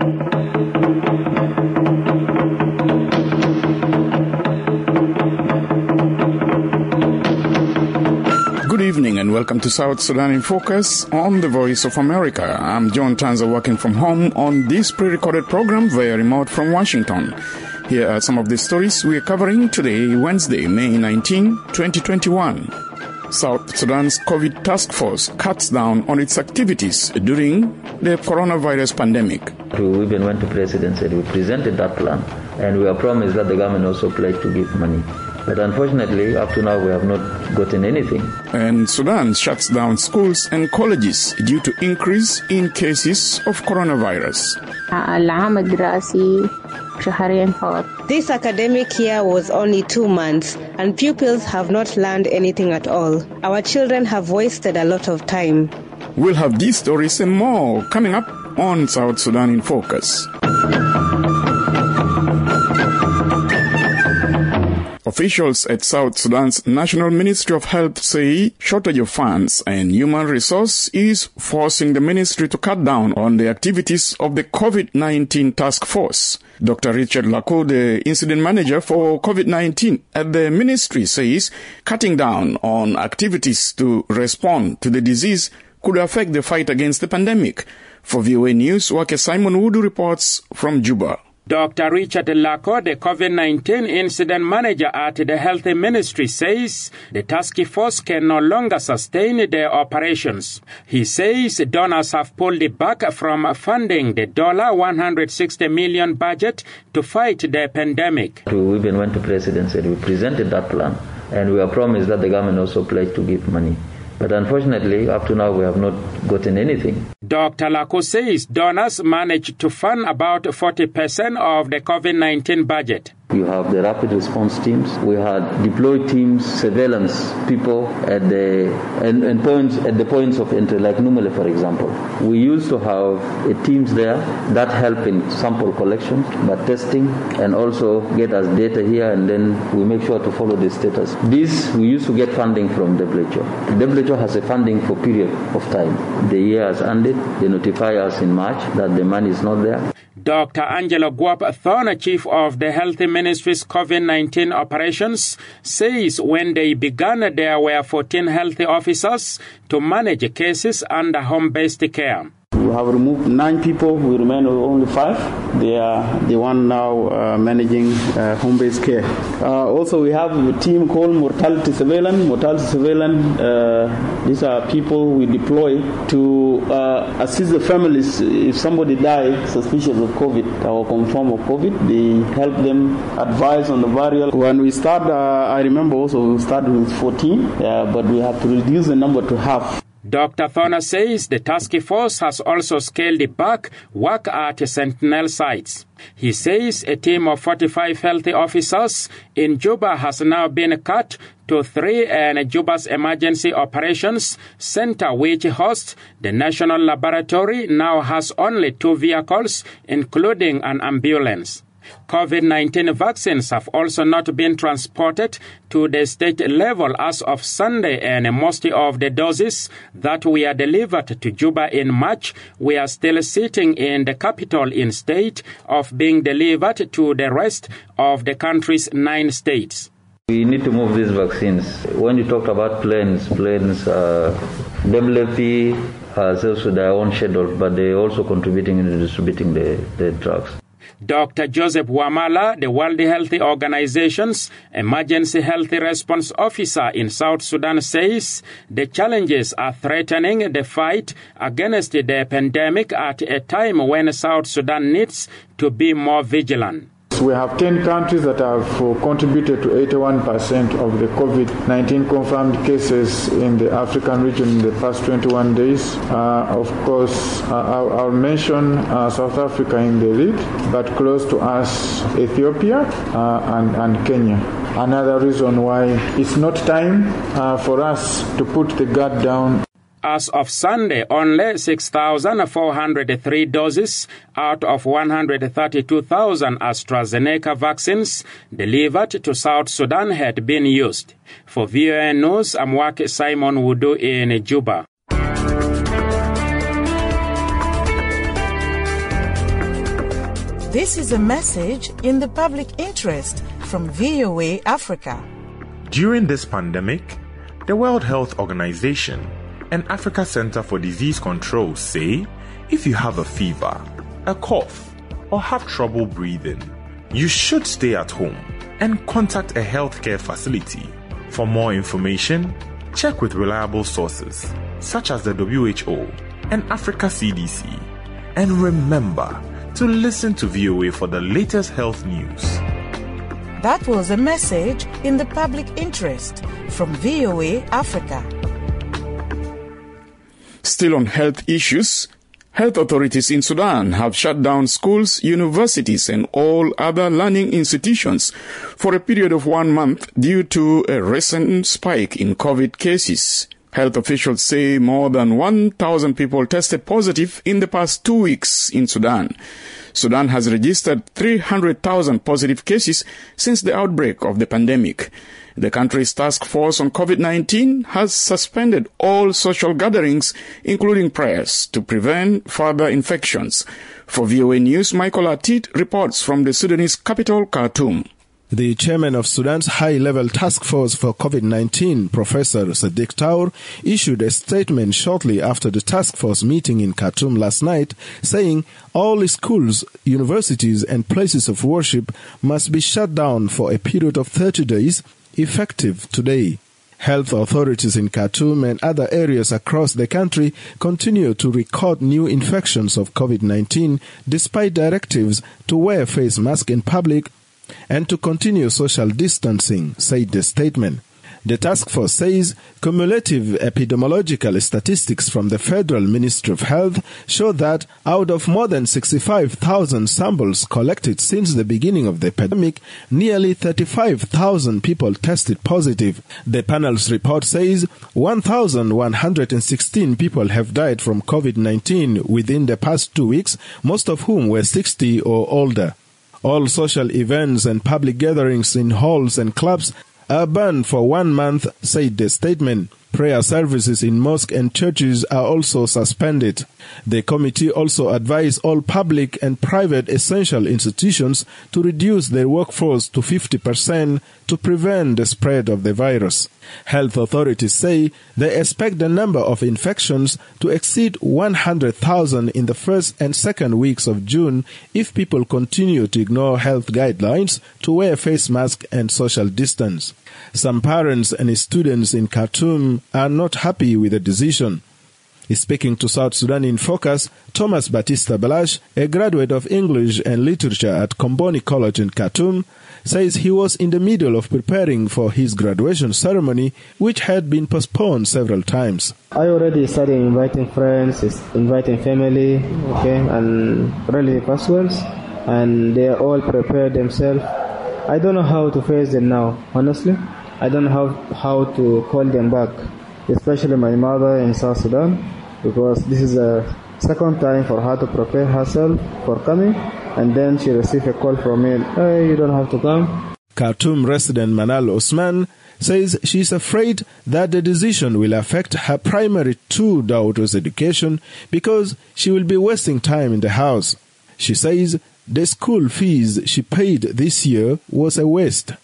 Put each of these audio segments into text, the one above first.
Good evening and welcome to South Sudan in Focus on the Voice of America. I'm John Tanza working from home on this pre-recorded program via remote from Washington. Here are some of the stories we are covering today, Wednesday, May 19, 2021. South Sudan's COVID task force cuts down on its activities during the coronavirus pandemic. We even went to presidency and we presented that plan, and we are promised that the government also pledged to give money. But unfortunately, up to now, we have not gotten anything. And Sudan shuts down schools and colleges due to increase in cases of coronavirus. This academic year was only 2 months, and pupils have not learned anything at all. Our children have wasted a lot of time. We'll have these stories and more coming up on South Sudan in Focus. Officials at South Sudan's National Ministry of Health say shortage of funds and human resource is forcing the ministry to cut down on the activities of the COVID-19 task force. Dr. Richard Lako, the incident manager for COVID-19 at the ministry, says cutting down on activities to respond to the disease could affect the fight against the pandemic. For VOA News, worker Simon Wood reports from Juba. Dr. Richard Lako, the COVID-19 incident manager at the Health Ministry, says the task force can no longer sustain their operations. He says donors have pulled back from funding the $160 million budget to fight the pandemic. We even went to presidency and we presented that plan, and we are promised that the government also pledged to give money. But unfortunately, up to now, we have not gotten anything. Dr. Lako says donors managed to fund about 40% of the COVID-19 budget. You have the rapid response teams. We had deployed teams, surveillance people at the points of entry, like Numele, for example. We used to have teams there that help in sample collection, but testing, and also get us data here, and then we make sure to follow the status. This, we used to get funding from WHO. WHO has a funding for period of time. The year has ended. They notify us in March that the money is not there. Dr. Angelo Guap-Thorne, chief of the Health Ministry's COVID-19 operations, says when they began, there were 14 health officers to manage cases under home-based care. We have removed 9 people. We remain with only 5. They are the one now managing home-based care. Also, we have a team called Mortality Surveillance. These are people we deploy to assist the families if somebody dies suspicious of COVID or confirmed of COVID. They help them advise on the various. When we start, I remember also we started with 14, but we have to reduce the number to half. Dr. Thorne says the task force has also scaled back work at Sentinel sites. He says a team of 45 health officers in Juba has now been cut to 3, and Juba's Emergency Operations Center, which hosts the National Laboratory, now has only 2 vehicles, including an ambulance. COVID-19 vaccines have also not been transported to the state level as of Sunday, and most of the doses that were delivered to Juba in March were still sitting in the capital instead of being delivered to the rest of the country's 9 states. We need to move these vaccines. When you talk about planes, WFP has also their own schedule, but they're also contributing in distributing the drugs. Dr. Joseph Wamala, the World Health Organization's Emergency Health Response Officer in South Sudan, says the challenges are threatening the fight against the pandemic at a time when South Sudan needs to be more vigilant. We have 10 countries that have contributed to 81% of the COVID-19 confirmed cases in the African region in the past 21 days. Of course, I'll mention South Africa in the lead, but close to us, Ethiopia and Kenya. Another reason why it's not time for us to put the guard down. As of Sunday, only 6,403 doses out of 132,000 AstraZeneca vaccines delivered to South Sudan had been used. For VOA News, I'm working Simon Wudu in Juba. This is a message in the public interest from VOA Africa. During this pandemic, the World Health Organization and Africa Center for Disease Control say if you have a fever, a cough, or have trouble breathing, you should stay at home and contact a healthcare facility. For more information, check with reliable sources such as the WHO and Africa CDC. And remember to listen to VOA for the latest health news. That was a message in the public interest from VOA Africa. Still on health issues, health authorities in Sudan have shut down schools, universities, and all other learning institutions for a period of 1 month due to a recent spike in COVID cases. Health officials say more than 1,000 people tested positive in the past 2 weeks in Sudan. Sudan has registered 300,000 positive cases since the outbreak of the pandemic. The country's task force on COVID-19 has suspended all social gatherings, including prayers, to prevent further infections. For VOA News, Michael Atit reports from the Sudanese capital, Khartoum. The chairman of Sudan's high-level task force for COVID-19, Professor Sadiq Taur, issued a statement shortly after the task force meeting in Khartoum last night, saying all schools, universities and places of worship must be shut down for a period of 30 days, effective today. Health authorities in Khartoum and other areas across the country continue to record new infections of COVID-19 despite directives to wear face masks in public and to continue social distancing, said the statement. The task force says cumulative epidemiological statistics from the Federal Ministry of Health show that out of more than 65,000 samples collected since the beginning of the pandemic, nearly 35,000 people tested positive. The panel's report says 1,116 people have died from COVID-19 within the past 2 weeks, most of whom were 60 or older. All social events and public gatherings in halls and clubs are banned for 1 month, said the statement. Prayer services in mosques and churches are also suspended. The committee also advised all public and private essential institutions to reduce their workforce to 50% to prevent the spread of the virus. Health authorities say they expect the number of infections to exceed 100,000 in the first and second weeks of June if people continue to ignore health guidelines to wear face masks and social distance. Some parents and students in Khartoum are not happy with the decision. Speaking to South Sudan in Focus, Thomas Batista Balash, a graduate of English and Literature at Komboni College in Khartoum, says he was in the middle of preparing for his graduation ceremony, which had been postponed several times. I already started inviting friends, inviting family, and relative as well, and they all prepared themselves. I don't know how to face them now, honestly. I don't know how to call them back, especially my mother in South Sudan, because this is the second time for her to prepare herself for coming, and then she received a call from me, hey, you don't have to come. Khartoum resident Manal Osman says she's afraid that the decision will affect her primary 2 daughters' education because she will be wasting time in the house. She says the school fees she paid this year was a waste.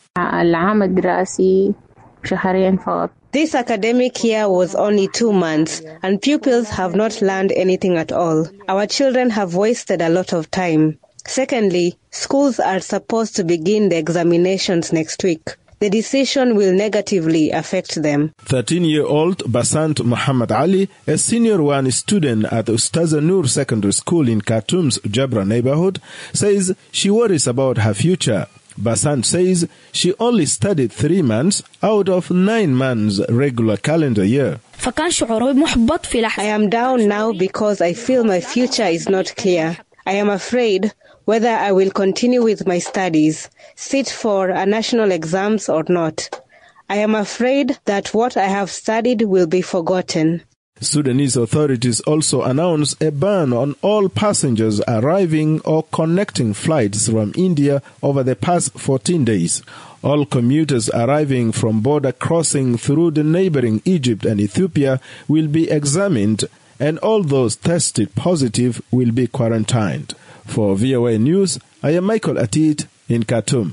This academic year was only 2 months, and pupils have not learned anything at all. Our children have wasted a lot of time. Secondly, schools are supposed to begin the examinations next week. The decision will negatively affect them. 13-year-old Basant Muhammad Ali, a senior 1 student at Ustaza Noor Secondary School in Khartoum's Jabra neighborhood, says she worries about her future. Basant says she only studied 3 months out of 9 months regular calendar year. I am down now because I feel my future is not clear. I am afraid whether I will continue with my studies, sit for a national exams or not. I am afraid that what I have studied will be forgotten. Sudanese authorities also announced a ban on all passengers arriving or connecting flights from India over the past 14 days. All commuters arriving from border crossing through the neighboring Egypt and Ethiopia will be examined, and all those tested positive will be quarantined. For VOA News, I am Michael Atit in Khartoum.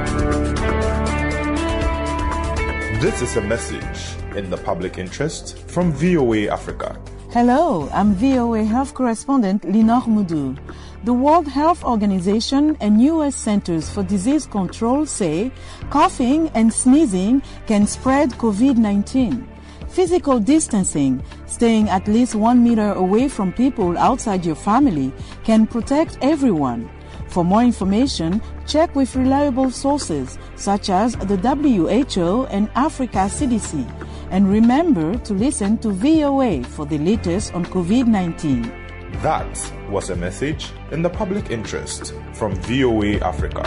This is a message in the public interest from VOA Africa. Hello, I'm VOA Health Correspondent Linor Moudou. The World Health Organization and U.S. Centers for Disease Control say coughing and sneezing can spread COVID-19. Physical distancing, staying at least 1 meter away from people outside your family, can protect everyone. For more information, check with reliable sources such as the WHO and Africa CDC. And remember to listen to VOA for the latest on COVID-19. That was a message in the public interest from VOA Africa.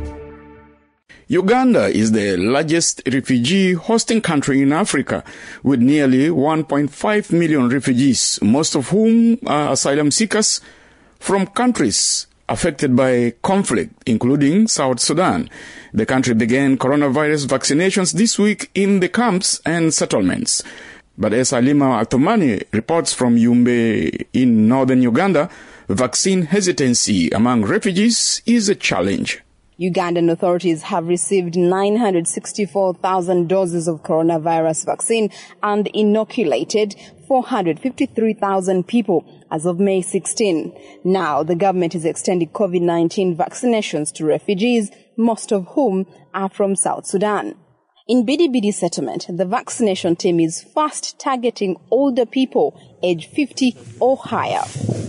Uganda is the largest refugee hosting country in Africa, with nearly 1.5 million refugees, most of whom are asylum seekers from countries affected by conflict, including South Sudan. The country began coronavirus vaccinations this week in the camps and settlements. But as Halima Athumani reports from Yumbe in northern Uganda, vaccine hesitancy among refugees is a challenge. Ugandan authorities have received 964,000 doses of coronavirus vaccine and inoculated 453,000 people as of May 16. Now, the government is extending COVID-19 vaccinations to refugees, most of whom are from South Sudan. In Bidi settlement, the vaccination team is first targeting older people aged 50 or higher.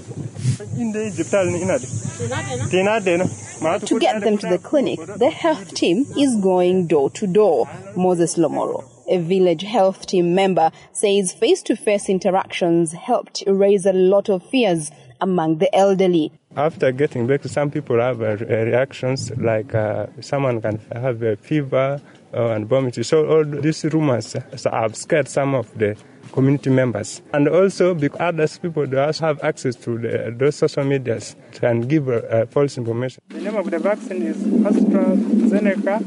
To get them to the clinic, the health team is going door to door. Moses Lomoro, a village health team member, says face-to-face interactions helped erase a lot of fears among the elderly. After getting back, some people have reactions like someone can have a fever and vomiting. So all these rumors have scared some of the community members. And also because others people they also have access to those social medias can give false information. The name of the vaccine is AstraZeneca.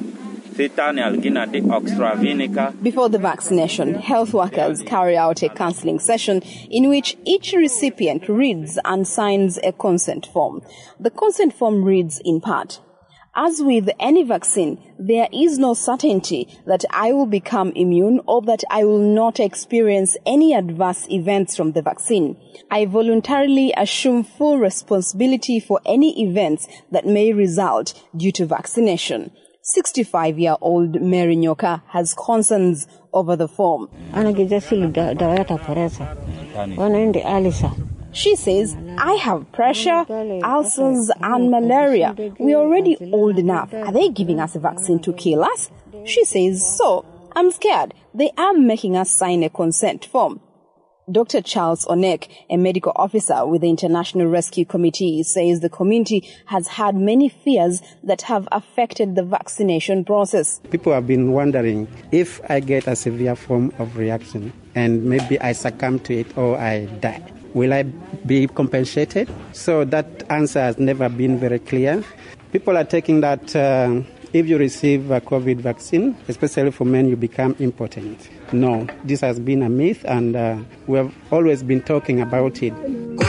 Before the vaccination, health workers carry out a counseling session in which each recipient reads and signs a consent form. The consent form reads in part, "As with any vaccine, there is no certainty that I will become immune or that I will not experience any adverse events from the vaccine. I voluntarily assume full responsibility for any events that may result due to vaccination." 65-year-old Mary Nyoka has concerns over the form. She says, "I have pressure, ulcers and malaria. We are already old enough. Are they giving us a vaccine to kill us?" She says, "So, I'm scared. They are making us sign a consent form." Dr. Charles Onek, a medical officer with the International Rescue Committee, says the community has had many fears that have affected the vaccination process. People have been wondering if I get a severe form of reaction and maybe I succumb to it or I die, will I be compensated? So that answer has never been very clear. People are taking that if you receive a COVID vaccine, especially for men, you become impotent. No, this has been a myth and we have always been talking about it.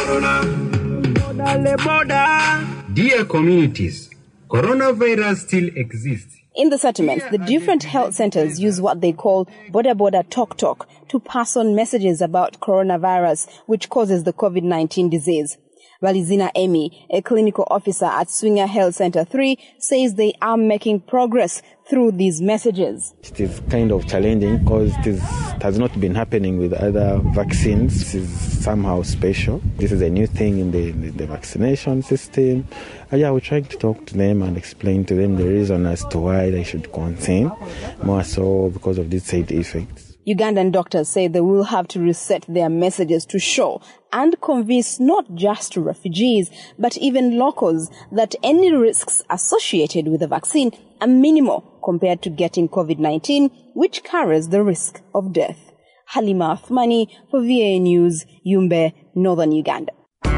Dear communities, coronavirus still exists. In the settlements, the different health centers use what they call border talk to pass on messages about coronavirus, which causes the COVID-19 disease. Valizina Emi, a clinical officer at Swinger Health Center 3, says they are making progress through these messages. It is kind of challenging because it has not been happening with other vaccines. This is somehow special. This is a new thing in the vaccination system. We're trying to talk to them and explain to them the reason as to why they should consent, more so because of these side effects. Ugandan doctors say they will have to reset their messages to show and convince not just refugees, but even locals that any risks associated with the vaccine are minimal compared to getting COVID-19, which carries the risk of death. Halima Athumani for VOA News, Yumbe, Northern Uganda.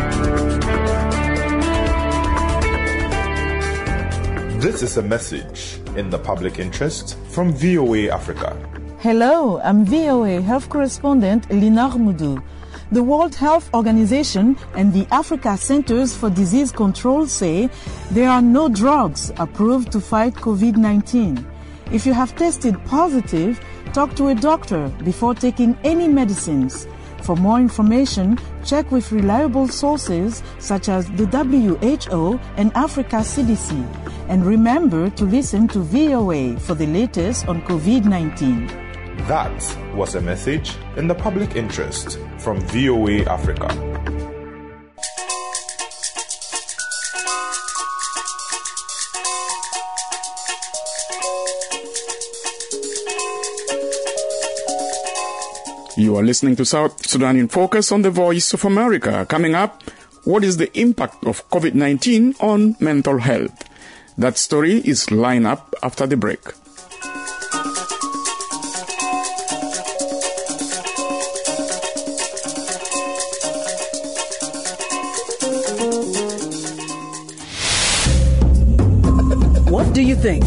This is a message in the public interest from VOA Africa. Hello, I'm VOA Health Correspondent Linor Moudou. The World Health Organization and the Africa Centers for Disease Control say there are no drugs approved to fight COVID-19. If you have tested positive, talk to a doctor before taking any medicines. For more information, check with reliable sources such as the WHO and Africa CDC. And remember to listen to VOA for the latest on COVID-19. That was a message in the public interest from VOA Africa. You are listening to South Sudan in Focus on the Voice of America. Coming up, what is the impact of COVID-19 on mental health? That story is lined up after the break. What do you think?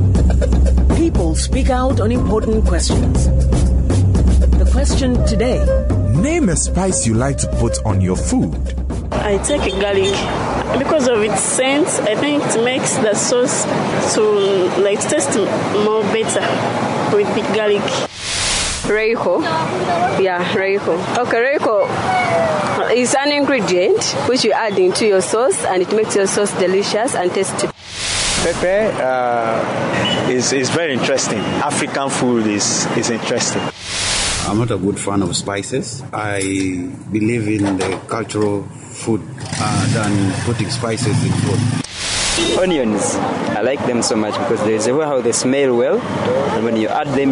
People speak out on important questions. The question today: name a spice you like to put on your food. I take garlic because of its scent. I think it makes the sauce to taste more better with the garlic. Reiko. Yeah, Reiko. Okay, Reiko is an ingredient which you add into your sauce, and it makes your sauce delicious and tasty. Pepper is very interesting. African food is interesting. I'm not a good fan of spices. I believe in the cultural food than putting spices in food. Onions, I like them so much because there is a way how they smell well, and when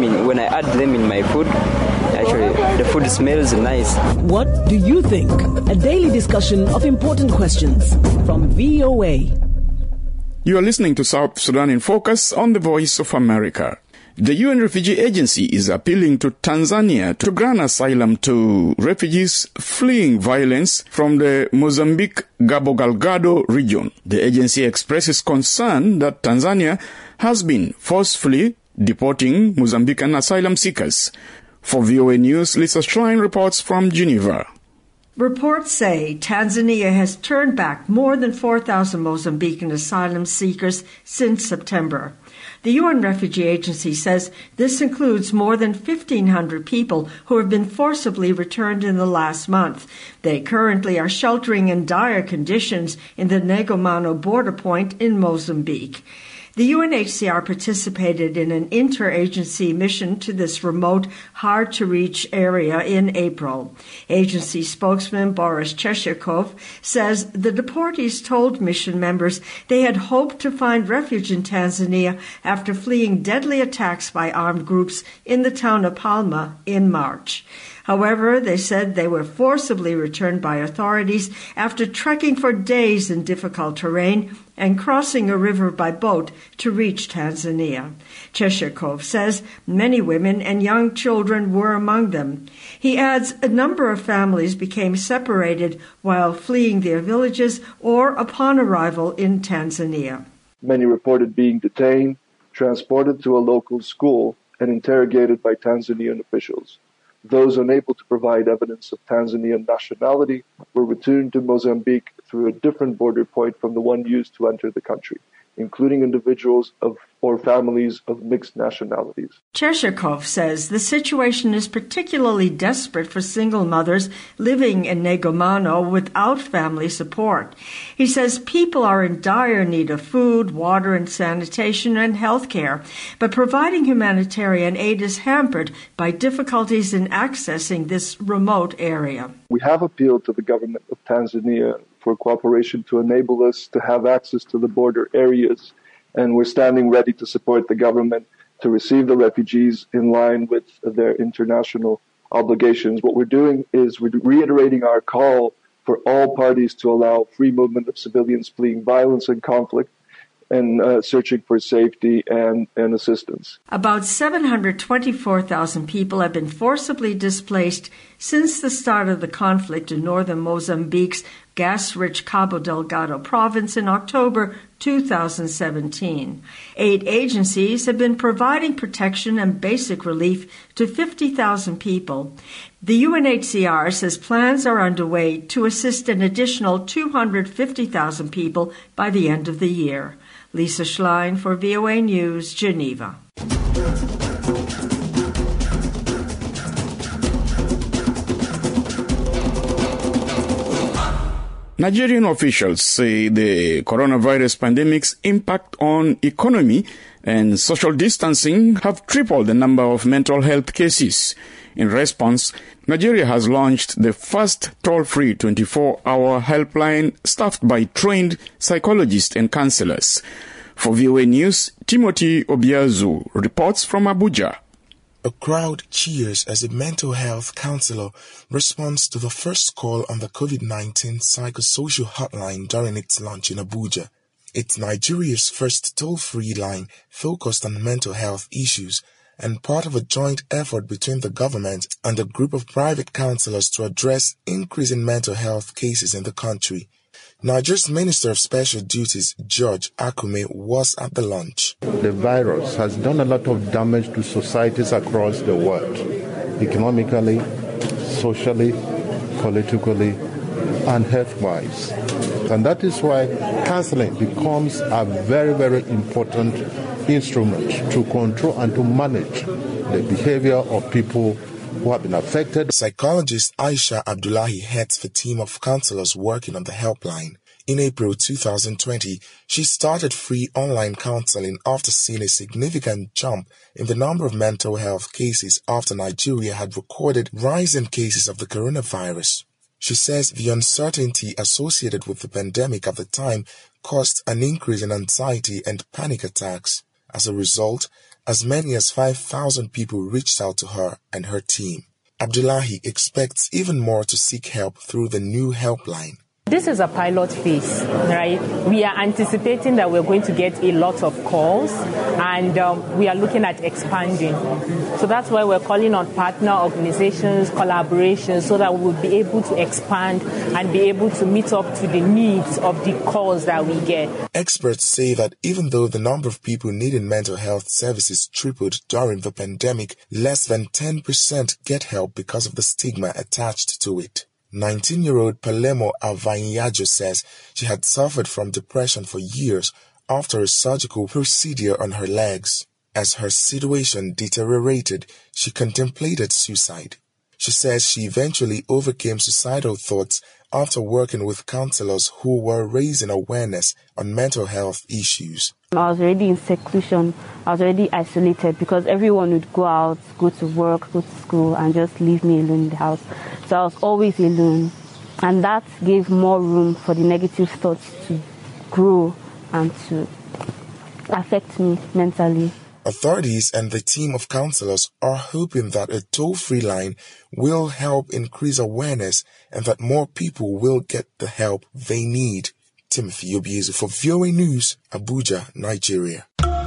I add them in my food, actually the food smells nice. What do you think? A daily discussion of important questions from VOA. You are listening to South Sudan in Focus on the Voice of America. The UN Refugee Agency is appealing to Tanzania to grant asylum to refugees fleeing violence from the Mozambique Cabo Delgado region. The agency expresses concern that Tanzania has been forcefully deporting Mozambican asylum seekers. For VOA News, Lisa Schrein reports from Geneva. Reports say Tanzania has turned back more than 4,000 Mozambican asylum seekers since September. The UN Refugee Agency says this includes more than 1,500 people who have been forcibly returned in the last month. They currently are sheltering in dire conditions in the Negomano border point in Mozambique. The UNHCR participated in an interagency mission to this remote, hard-to-reach area in April. Agency spokesman Boris Cheshirkov says the deportees told mission members they had hoped to find refuge in Tanzania after fleeing deadly attacks by armed groups in the town of Palma in March. However, they said they were forcibly returned by authorities after trekking for days in difficult terrain and crossing a river by boat to reach Tanzania. Cheshirkov says many women and young children were among them. He adds a number of families became separated while fleeing their villages or upon arrival in Tanzania. Many reported being detained, transported to a local school, and interrogated by Tanzanian officials. Those unable to provide evidence of Tanzanian nationality were returned to Mozambique through a different border point from the one used to enter the country, including individuals or families of mixed nationalities. Cheshirkov says the situation is particularly desperate for single mothers living in Negomano without family support. He says people are in dire need of food, water, and sanitation and health care, but providing humanitarian aid is hampered by difficulties in accessing this remote area. We have appealed to the government of Tanzania for cooperation to enable us to have access to the border areas, and we're standing ready to support the government to receive the refugees in line with their international obligations. What we're doing is we're reiterating our call for all parties to allow free movement of civilians fleeing violence and conflict and searching for safety and assistance. About 724,000 people have been forcibly displaced since the start of the conflict in northern Mozambique's gas-rich Cabo Delgado province in October 2017. 8 agencies have been providing protection and basic relief to 50,000 people. The UNHCR says plans are underway to assist an additional 250,000 people by the end of the year. Lisa Schlein for VOA News, Geneva. Nigerian officials say the coronavirus pandemic's impact on economy and social distancing have tripled the number of mental health cases. In response, Nigeria has launched the first toll-free 24-hour helpline staffed by trained psychologists and counselors. For VOA News, Timothy Obiazu reports from Abuja. A crowd cheers as a mental health counselor responds to the first call on the COVID-19 psychosocial hotline during its launch in Abuja. It's Nigeria's first toll-free line focused on mental health issues and part of a joint effort between the government and a group of private counselors to address increasing mental health cases in the country. Nigeria's Minister of Special Duties, George Akume, was at the launch. The virus has done a lot of damage to societies across the world, economically, socially, politically, and health-wise. And that is why counseling becomes a very, very important instrument to control and to manage the behavior of people who have been affected. Psychologist Aisha Abdullahi heads the team of counselors working on the helpline. In April 2020, she started free online counseling after seeing a significant jump in the number of mental health cases after Nigeria had recorded rising cases of the coronavirus. She says the uncertainty associated with the pandemic at the time caused an increase in anxiety and panic attacks. As a result, as many as 5,000 people reached out to her and her team. Abdullahi expects even more to seek help through the new helpline. This is a pilot phase, right? We are anticipating that we're going to get a lot of calls, and we are looking at expanding. So that's why we're calling on partner organizations, collaborations, so that we'll be able to expand and be able to meet up to the needs of the calls that we get. Experts say that even though the number of people needing mental health services tripled during the pandemic, less than 10% get help because of the stigma attached to it. 19-year-old Palemo Avanyajo says she had suffered from depression for years after a surgical procedure on her legs. As her situation deteriorated, she contemplated suicide. She says she eventually overcame suicidal thoughts after working with counselors who were raising awareness on mental health issues. I was already in seclusion. I was already isolated because everyone would go out, go to work, go to school, and just leave me alone in the house. So I was always alone. And that gave more room for the negative thoughts to grow and to affect me mentally. Authorities and the team of counselors are hoping that a toll-free line will help increase awareness and that more people will get the help they need. Timothy Obiezu for VOA News, Abuja, Nigeria.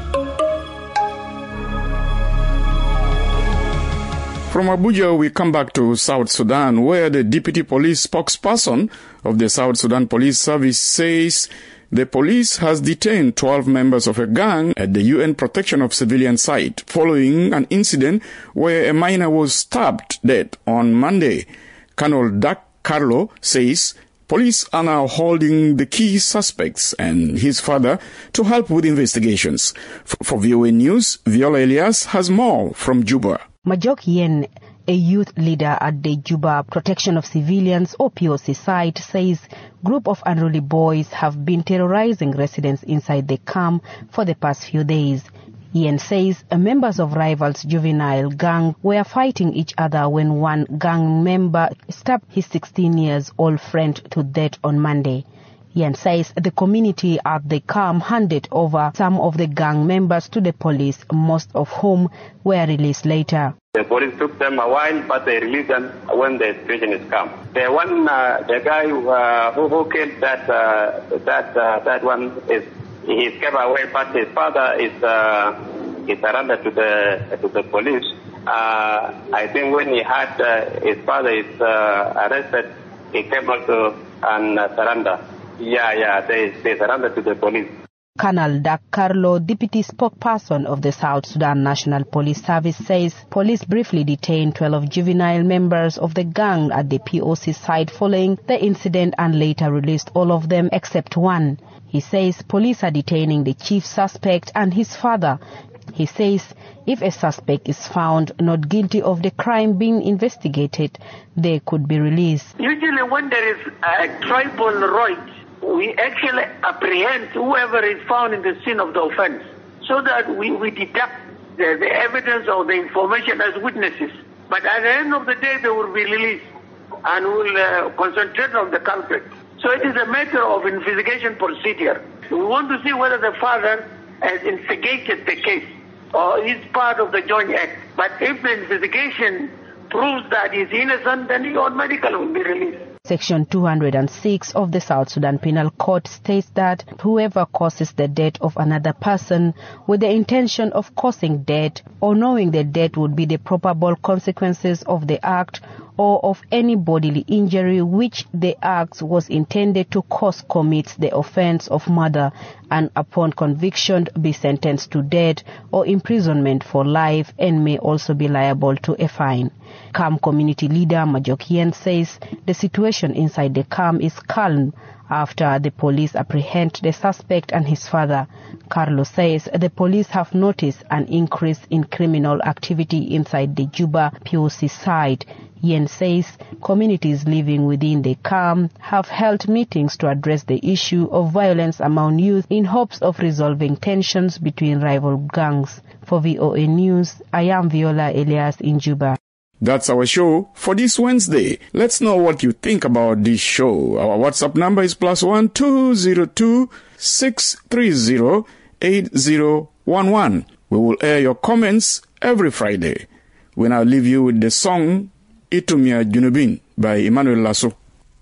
From Abuja, we come back to South Sudan, where the deputy police spokesperson of the South Sudan Police Service says the police has detained 12 members of a gang at the UN Protection of Civilians site following an incident where a minor was stabbed dead on Monday. Colonel Dak Carlo says police are now holding the key suspects and his father to help with investigations. For VOA News, Viola Elias has more from Juba. Majok Yen, a youth leader at the Juba Protection of Civilians OPOC site, says group of unruly boys have been terrorizing residents inside the camp for the past few days. Yen says members of rivals juvenile gang were fighting each other when one gang member stabbed his 16-year-old friend to death on Monday. Yen says the community at the camp handed over some of the gang members to the police, most of whom were released later. The police took them a while, but they released them when the situation is calm. The guy who killed that one he's kept away, but his father is surrendered to the police. I think when he had his father is arrested, he came out and surrender. They surrender to the police. Colonel Dak Carlo, deputy spokesperson of the South Sudan National Police Service, says police briefly detained 12 juvenile members of the gang at the POC site following the incident and later released all of them except one. He says police are detaining the chief suspect and his father. He says if a suspect is found not guilty of the crime being investigated, they could be released. Usually when there is a tribal right, we actually apprehend whoever is found in the scene of the offense so that we deduct the evidence or the information as witnesses. But at the end of the day, they will be released and will concentrate on the culprit. So it is a matter of investigation procedure. We want to see whether the father has instigated the case or is part of the joint act. But if the investigation proves that he's innocent, then he automatically will be released. Section 206 of the South Sudan Penal Code states that whoever causes the death of another person with the intention of causing death or knowing the death would be the probable consequences of the act or of any bodily injury which the act was intended to cause commits the offense of murder and upon conviction be sentenced to death or imprisonment for life and may also be liable to a fine. Kam community leader Majokien says the situation inside the camp is calm after the police apprehend the suspect and his father. Carlos says the police have noticed an increase in criminal activity inside the Juba POC site. Yen says communities living within the camp have held meetings to address the issue of violence among youth in hopes of resolving tensions between rival gangs. For VOA News, I am Viola Elias in Juba. That's our show for this Wednesday. Let's know what you think about this show. Our WhatsApp number is +1 202 630 8011. We will air your comments every Friday. We now leave you with the song Itumia Junubin by Emmanuel Lasso.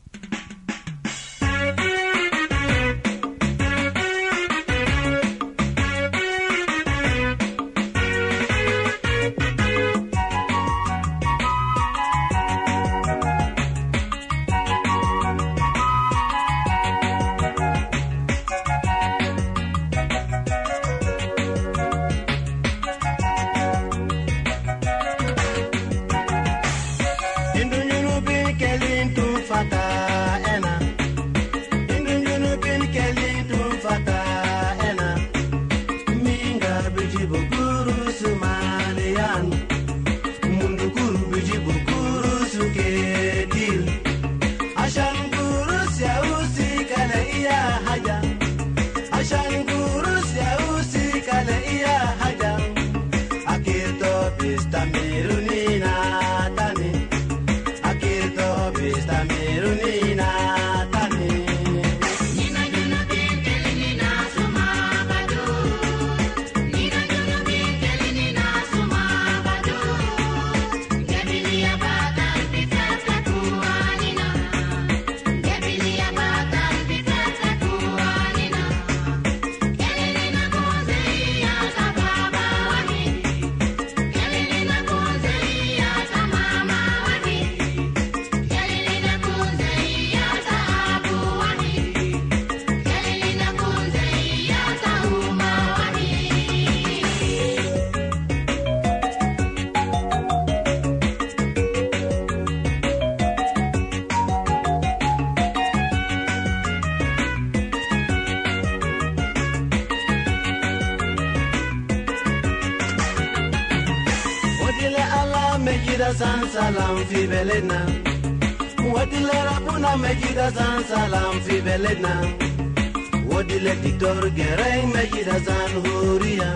Salam fi beledna wadile rabuna mejida san salam fi beledna wadile diktor gereng mejida san huria.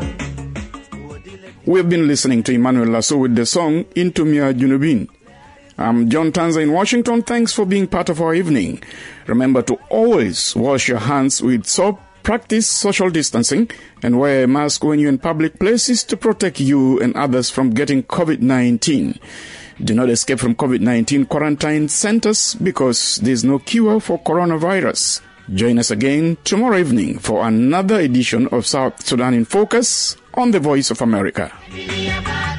We've been listening to Emmanuel Lasso with the song Intumia Junubin. I'm John Tanza in Washington. Thanks for being part of our evening. Remember to always wash your hands with soap, practice social distancing, and wear a mask when you're in public places to protect you and others from getting COVID-19. Do not escape from COVID-19 quarantine centers because there's no cure for coronavirus. Join us again tomorrow evening for another edition of South Sudan in Focus on the Voice of America.